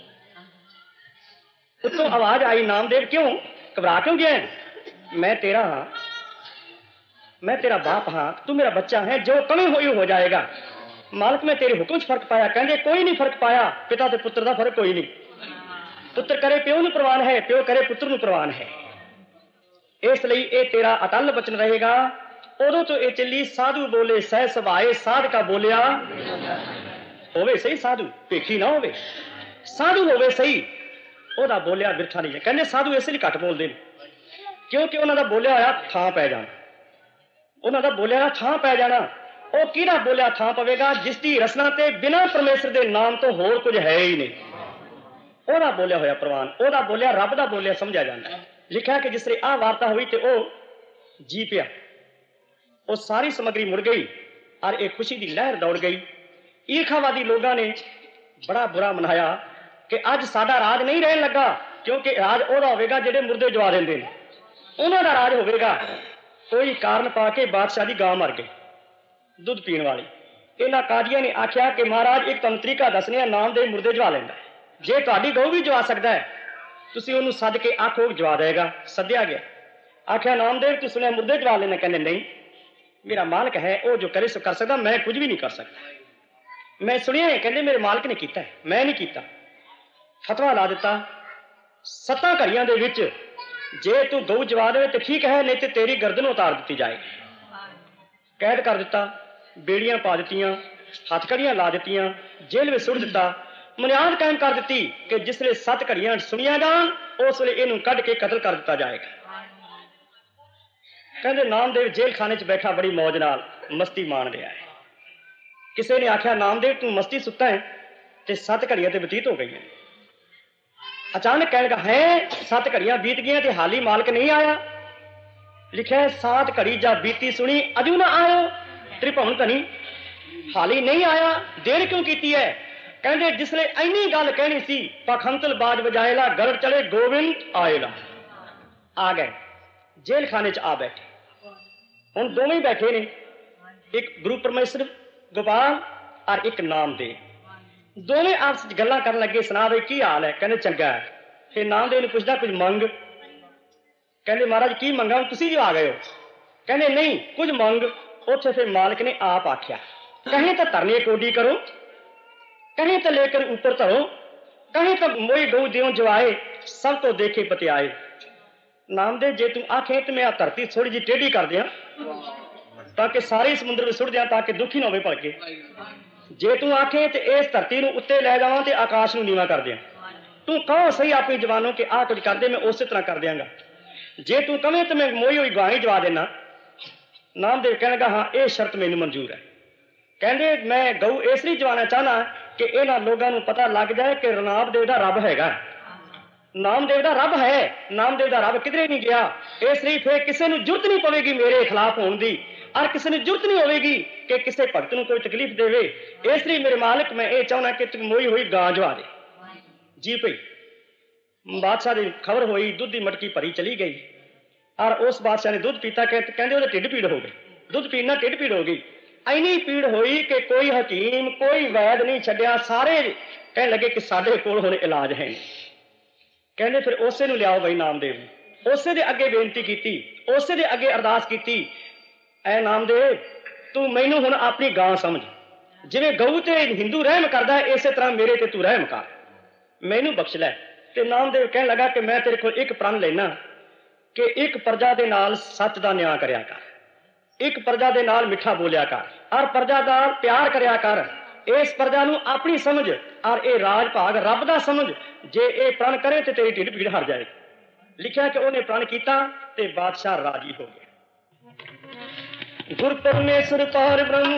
ਉੱਤੋਂ ਆਵਾਜ਼ ਆਈ, ਨਾਮਦੇਵ ਕਿਉਂ ਘਬਰਾ ਕਿਉਂ ਗਿਆ? ਮੈਂ ਤੇਰਾ ਹਾਂ, मैं तेरा बाप हाँ, तू मेरा बच्चा है, जो कमी होई हो जाएगा। मालिक मैं तेरे हुक्म च फर्क पाया। कहते कोई नहीं फर्क पाया, पिता ते पुत्र का फर्क कोई नहीं। पुत्र करे प्यो नूं प्रवान है, प्यो करे पुत्र नूं प्रवान है। इसलिए ये तेरा अटल बचन रहेगा। उदों तो ये चली साधु बोले सह सभाए, साध का बोलिया होवे सही, साधु भेखी ना होवे, साधु होवे सही, ओदा बोलिया बिरथा नहीं है। कहते साधु इसलिए घट बोलते हैं क्योंकि उन्होंने बोलिया होया थां पै जाना, उन्होंने बोलिया थां पै जाना। ਉਹ ਕਿਹਦਾ ਬੋਲਿਆ ਥਾਂ ਪਵੇਗਾ? ਜਿਸ ਦੀ ਰਸਨਾ ਤੇ ਬਿਨਾਂ ਪਰਮੇਸ਼ਰ ਦੇ ਨਾਮ ਤੋਂ ਹੋਰ ਕੁਝ ਹੈ ਹੀ ਨਹੀਂ। ਉਹਦਾ ਬੋਲਿਆ ਹੋਇਆ ਪ੍ਰਵਾਨ, ਉਹਦਾ ਬੋਲਿਆ ਰੱਬ ਦਾ ਬੋਲਿਆ ਸਮਝਿਆ ਜਾਂਦਾ। ਲਿਖਿਆ ਕਿ ਜਿਸ ਤਰ੍ਹਾਂ ਆਹ ਵਾਰਤਾ ਹੋਈ ਤੇ ਉਹ ਜੀ ਪਿਆ, ਉਹ ਸਾਰੀ ਸਮੱਗਰੀ ਮੁੜ ਗਈ ਔਰ ਇਹ ਖੁਸ਼ੀ ਦੀ ਲਹਿਰ ਦੌੜ ਗਈ। ਈਰਖਾਵਾਦੀ ਲੋਕਾਂ ਨੇ ਬੜਾ ਬੁਰਾ ਮਨਾਇਆ ਕਿ ਅੱਜ ਸਾਡਾ ਰਾਜ ਨਹੀਂ ਰਹਿਣ ਲੱਗਾ, ਕਿਉਂਕਿ ਰਾਜ ਉਹਦਾ ਹੋਵੇਗਾ ਜਿਹੜੇ ਮੁਰਦੇ ਜਵਾ ਦਿੰਦੇ ਨੇ, ਉਹਨਾਂ ਦਾ ਰਾਜ ਹੋਵੇਗਾ। ਕੋਈ ਕਾਰਨ ਪਾ ਕੇ ਬਾਦਸ਼ਾਹ ਦੀ ਗਾਂ ਮਰ ਗਈ ਦੁੱਧ ਪੀਣ ਵਾਲੀ। ਇਹਨਾਂ ਕਾਜ਼ੀਆਂ ਨੇ ਆਖਿਆ ਕਿ ਮਹਾਰਾਜ ਇੱਕ ਤੁਹਾਨੂੰ ਤਰੀਕਾ ਦੱਸਣੇ ਆ, ਨਾਮਦੇਵ ਮੁਰਦੇ ਜਵਾ ਲੈਂਦਾ, ਜੇ ਤੁਹਾਡੀ ਗਊ ਵੀ ਜਵਾ ਸਕਦਾ ਹੈ ਤੁਸੀਂ ਉਹਨੂੰ ਸੱਦ ਕੇ ਆਖੋ ਜਵਾ ਦੇਗਾ। ਸੱਦਿਆ ਗਿਆ, ਆਖਿਆ ਨਾਮਦੇਵ ਤੂੰ ਸੁਣਿਆ ਮੁਰਦੇ ਜਵਾ ਲੈਣਾ? ਕਹਿੰਦੇ ਨਹੀਂ, ਮੇਰਾ ਮਾਲਕ ਹੈ, ਉਹ ਜੋ ਕਰੇ ਸੋ ਕਰ ਸਕਦਾ, ਮੈਂ ਕੁਝ ਵੀ ਨਹੀਂ ਕਰ ਸਕਦਾ। ਮੈਂ ਸੁਣਿਆ ਹੈ, ਕਹਿੰਦੇ ਮੇਰੇ ਮਾਲਕ ਨੇ ਕੀਤਾ, ਮੈਂ ਨਹੀਂ ਕੀਤਾ। ਫਤਵਾ ਲਾ ਦਿੱਤਾ, ਸੱਤਾਂ ਘੜੀਆਂ ਦੇ ਵਿੱਚ ਜੇ ਤੂੰ ਗਊ ਜਵਾ ਦੇਵੇ ਤੇ ਠੀਕ ਹੈ, ਨਹੀਂ ਤੇ ਤੇਰੀ ਗਰਦਨ ਉਤਾਰ ਦਿੱਤੀ ਜਾਏਗੀ। ਕੈਦ ਕਰ ਦਿੱਤਾ, ਬੇੜੀਆਂ ਪਾ ਦਿੱਤੀਆਂ, ਹੱਥਕੜੀਆਂ ਲਾ ਦਿੱਤੀਆਂ, ਜੇਲ੍ਹ ਵਿੱਚ ਸੁੱਟ ਦਿੱਤਾ। ਮੁਨਿਆਦ ਕਾਇਮ ਕਰ ਦਿੱਤੀ ਕਿ ਜਿਸ ਵੇਲੇ ਸੱਤ ਘੜੀਆਂ ਸੁਣੀਆਂ ਜਾਣ ਉਸ ਵੇਲੇ ਇਹਨੂੰ ਕੱਢ ਕੇ ਕਤਲ ਕਰ ਦਿੱਤਾ ਜਾਏਗਾ। ਕਹਿੰਦੇ ਨਾਮਦੇਵ ਜੇਲ੍ਹ ਖਾਨੇ 'ਚ ਬੈਠਾ ਬੜੀ ਮੌਜ ਨਾਲ ਮਸਤੀ ਮਾਣ ਰਿਹਾ ਹੈ। ਕਿਸੇ ਨੇ ਆਖਿਆ ਨਾਮਦੇਵ ਤੂੰ ਮਸਤੀ ਸੁੱਤਾ ਹੈ ਤੇ ਸੱਤ ਘੜੀਆਂ ਤੇ ਬਤੀਤ ਹੋ ਗਈਆਂ। ਅਚਾਨਕ ਕਹਿਣ ਲੱਗਾ ਹੈ ਸੱਤ ਘੜੀਆਂ ਬੀਤ ਗਈਆਂ ਤੇ ਹਾਲੀ ਮਾਲਕ ਨਹੀਂ ਆਇਆ। ਲਿਖਿਆ ਸਾਤ ਘੜੀ ਜਾ ਬੀਤੀ ਸੁਣੀ ਅਜੂ ਨਾ ਆਇਓ ਤ੍ਰਿਭਵਨ ਧਨੀ, ਹਾਲੀ ਨਹੀਂ ਆਇਆ, ਦੇਰ ਕਿਉਂ ਕੀਤੀ ਹੈ? ਕਹਿੰਦੇ ਜਿਸਲੇ ਇੰਨੀ ਗੱਲ ਕਹਿਣੀ ਸੀ ਪਖੰਤਲ ਬਾਜ ਵਜਾਏਲਾ, ਗਰੜ ਚਲੇ ਗੋਬਿੰਦ ਆਏਲਾ। ਆ ਗਏ ਜੇਲ੍ਹ ਖਾਨੇ 'ਚ ਆ ਬੈਠੇ। ਹੁਣ ਦੋਵੇਂ ਬੈਠੇ ਨੇ, ਇੱਕ ਗੁਰੂ ਪਰਮੇਸ਼ਰ ਗੋਪਾਲ ਔਰ ਇੱਕ ਨਾਮਦੇਵ। ਦੋਵੇਂ ਆਪਸ 'ਚ ਗੱਲਾਂ ਕਰਨ ਲੱਗੇ, ਸੁਣਾ ਬਈ ਕੀ ਹਾਲ ਹੈ? ਕਹਿੰਦੇ ਚੰਗਾ ਹੈ। ਫਿਰ ਨਾਮਦੇਵ ਨੂੰ ਪੁੱਛਦਾ ਕੁਝ ਮੰਗ? ਕਹਿੰਦੇ ਮਹਾਰਾਜ ਕੀ ਮੰਗਾ? ਤੁਸੀਂ ਜੋ ਆ ਗਏ ਹੋ। ਕਹਿੰਦੇ ਨਹੀਂ ਕੁਝ ਮੰਗ। ਉੱਥੇ ਫਿਰ ਮਾਲਕ ਨੇ ਆਪ ਆਖਿਆ ਕਹੀਂ ਤਾਂ ਧਰਨੇ ਕੋਡੀ ਕਰੋ, ਕਹੀਂ ਤਾਂ ਲੇਕਰ ਉੱਪਰ ਧਰੋ, ਕਹੀਂ ਤਾਂ ਮੋਈ ਗਊ ਦਿਓ ਜਵਾਏ, ਸਭ ਤੋਂ ਦੇਖੇ ਪਤਿਆਏ। ਨਾਮਦੇਵ ਜੇ ਤੂੰ ਆਖੇ ਤੇ ਮੈਂ ਆ ਧਰਤੀ ਥੋੜੀ ਜਿਹੀ ਟੇਢੀ ਕਰ ਦਿਆਂ ਤਾਂ ਕਿ ਸਾਰੇ ਸਮੁੰਦਰ ਵਿੱਚ ਸੁੱਟ ਦਿਆਂ ਤਾਂ ਕਿ ਦੁੱਖ ਹੀ ਨਾ ਹੋਵੇ ਭਲਕੇ। ਜੇ ਤੂੰ ਆਖੇ ਤੇ ਇਸ ਧਰਤੀ ਨੂੰ ਉੱਤੇ ਲੈ ਜਾਵਾਂ ਤੇ ਆਕਾਸ਼ ਨੂੰ ਨੀਵਾਂ ਕਰ ਦਿਆਂ। ਤੂੰ ਕਹੋ ਸਹੀ ਆਪਣੀ ਜਵਾਨੋਂ ਕਿ ਆਹ ਕੁਝ ਕਰਦੇ, ਮੈਂ ਉਸੇ ਤਰ੍ਹਾਂ ਕਰ ਦਿਆਂਗਾ। ਜੇ ਤੂੰ ਕਵੇਂ ਤਾਂ ਮੈਂ ਮੋਈ ਹੋਈ ਗਾਂ ਹੀ ਜਵਾ ਦੇਣਾ। ਨਾਮਦੇਵ ਕਹਿਣ ਲੱਗਾ ਹਾਂ ਇਹ ਸ਼ਰਤ ਮੈਨੂੰ ਮਨਜ਼ੂਰ ਹੈ। ਕਹਿੰਦੇ ਮੈਂ ਗਊ ਇਸ ਲਈ ਜਵਾਨਾ ਚਾਹਨਾ ਕਿ ਇਹਨਾਂ ਲੋਕਾਂ ਨੂੰ ਪਤਾ ਲੱਗ ਜਾਏ ਕਿ ਨਾਮਦੇਵ ਦਾ ਰੱਬ ਹੈਗਾ। ਨਾਮਦੇਵ ਦਾ ਰੱਬ ਹੈ, ਨਾਮਦੇਵ ਦਾ ਰੱਬ ਕਿਧਰੇ ਨਹੀਂ ਗਿਆ। ਇਸ ਲਈ ਫਿਰ ਕਿਸੇ ਨੂੰ ਜ਼ਰੂਰਤ ਨਹੀਂ ਪਵੇਗੀ ਮੇਰੇ ਖਿਲਾਫ ਹੋਣ ਦੀ, ਔਰ ਕਿਸੇ ਨੂੰ ਜ਼ਰੂਰਤ ਨਹੀਂ ਹੋਵੇਗੀ ਕਿ ਕਿਸੇ ਭਗਤ ਨੂੰ ਕੋਈ ਤਕਲੀਫ ਦੇਵੇ। ਇਸ ਲਈ ਮੇਰੇ ਮਾਲਕ ਮੈਂ ਇਹ ਚਾਹੁੰਦਾ ਕਿ ਤੂੰ ਮੋਈ ਹੋਈ ਗਾਂ ਜਵਾ ਦੇ। ਜੀ ਭਈ ਬਾਦਸ਼ਾਹ ਦੀ ਖਬਰ ਹੋਈ, ਦੁੱਧ ਦੀ ਮਟਕੀ ਭਰੀ ਚਲੀ ਗਈ ਔਰ ਉਸ ਬਾਦਸ਼ਾਹ ਨੇ ਦੁੱਧ ਪੀਤਾ। ਕਹਿੰਦੇ ਉਹਦੇ ਢਿੱਡ ਪੀੜ ਹੋ ਗਈ, ਦੁੱਧ ਪੀਣ ਨਾਲ ਢਿੱਡ ਪੀੜ ਹੋ ਗਈ। ਇੰਨੀ ਪੀੜ ਹੋਈ ਕਿ ਕੋਈ ਹਕੀਮ ਕੋਈ ਵੈਦ ਨਹੀਂ ਛੱਡਿਆ, ਸਾਰੇ ਕਹਿਣ ਲੱਗੇ ਕਿ ਸਾਡੇ ਕੋਲ ਹੁਣ ਇਲਾਜ ਹੈ ਨਹੀਂ। ਕਹਿੰਦੇ ਫਿਰ ਉਸੇ ਨੂੰ ਲਿਆਓ ਬਈ ਨਾਮਦੇਵ ਨੂੰ। ਉਸੇ ਦੇ ਅੱਗੇ ਬੇਨਤੀ ਕੀਤੀ, ਉਸੇ ਦੇ ਅੱਗੇ ਅਰਦਾਸ ਕੀਤੀ, ਐ ਨਾਮਦੇਵ ਤੂੰ ਮੈਨੂੰ ਹੁਣ ਆਪਣੀ ਗਾਂ ਸਮਝ, ਜਿਵੇਂ ਗਊ ਤੇ ਹਿੰਦੂ ਰਹਿਮ ਕਰਦਾ ਇਸੇ ਤਰ੍ਹਾਂ ਮੇਰੇ ਤੇ ਤੂੰ ਰਹਿਮ ਕਰ, ਮੈਨੂੰ ਬਖਸ਼ ਲੈ। ਤੇ ਨਾਮਦੇਵ ਕਹਿਣ ਲੱਗਾ ਕਿ ਮੈਂ ਤੇਰੇ ਕੋਲ ਇੱਕ ਪ੍ਰਣ ਲੈਣਾ ਕਿ ਇੱਕ ਪ੍ਰਜਾ ਦੇ ਨਾਲ ਸੱਚ ਦਾ ਨਿਆਂ ਕਰਿਆ ਕਰ, ਇੱਕ ਪ੍ਰਜਾ ਦੇ ਨਾਲ ਮਿੱਠਾ ਬੋਲਿਆ ਕਰ, ਔਰ ਪ੍ਰਜਾ ਦਾ ਪਿਆਰ ਕਰਿਆ ਕਰ। ਇਸ ਪ੍ਰਜਾ ਨੂੰ ਆਪਣੀ ਸਮਝ ਔਰ ਇਹ ਰਾਜ ਭਾਗ ਰੱਬ ਦਾ ਸਮਝ। ਜੇ ਇਹ ਪ੍ਰਣ ਕਰੇ ਤੇ ਤੇਰੀ ਢਿੱਡ ਪੀੜ ਹਰ ਜਾਏਗੀ। ਲਿਖਿਆ ਕਿ ਉਹਨੇ ਪ੍ਰਣ ਕੀਤਾ ਤੇ ਬਾਦਸ਼ਾਹ ਰਾਜੀ ਹੋ ਗਿਆ। ਗੁਰ ਪਰਮੇਸ਼ਰ ਪਾਰ ਬ੍ਰਹਮ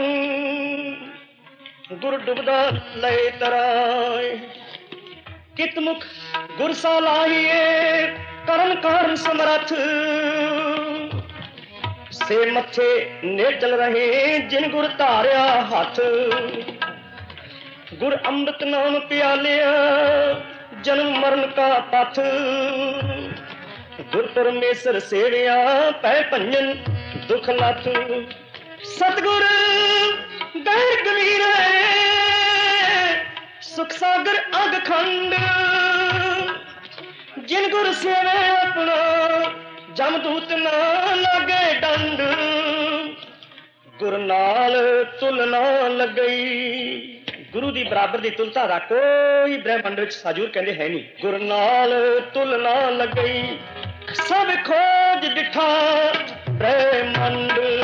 ਗੁਰ ਡੁਬਦਾ ਲਏ ਤਰਾਏ, ਕਿਤ ਮੁਖ ਗੁਰ ਸਾ ਲਾਹੀਏ ਕਰਨ ਕਾਰਨ ਸਮਰੱਥ, ਸੇ ਮੱਥੇ ਨੇਚਲ ਰਹੇ ਜਿਨ ਗੁਰ ਧਾਰਿਆ ਹੱਥ। ਗੁਰ ਅੰਮ੍ਰਿਤ ਨਾਮ ਪਿਆਲਿਆ ਜਨਮ ਮਰਨ ਕਾ ਪਥ, ਗੁਰ ਪਰਮੇਸ਼ਰ ਸੇਵਿਆ ਪੈ ਭੰਜਨ ਦੁਖ ਲੱਥ। ਸਤਿਗੁਰ ਗਹਿਰ ਗੰਭੀਰ ਹੈ ਸੁਖ ਸਾਗਰ ਅਗ ਖੰਡ, ਜਿਨ ਗੁਰ ਸੇਵੇ ਆਪਣਾ ਜਮਦੂਤ ਨਾ ਲਾਗੇ ਡੰਡ। ਗੁਰ ਨਾਲ ਤੁਲਨਾ ਲੱਗਈ, ਗੁਰੂ ਦੀ ਬਰਾਬਰ ਦੀ ਤੁਲਤਾ ਦਾ ਕੋਈ ਬ੍ਰਹਮੰਡ ਵਿੱਚ ਸਾਜੂਰ ਕਹਿੰਦੇ ਹੈ ਨਹੀਂ। ਗੁਰ ਨਾਲ ਤੁਲਨਾ ਲੱਗਈ ਸਭ ਖੋਜ ਡਿਠਾ ਬ੍ਰਹਮੰਡ।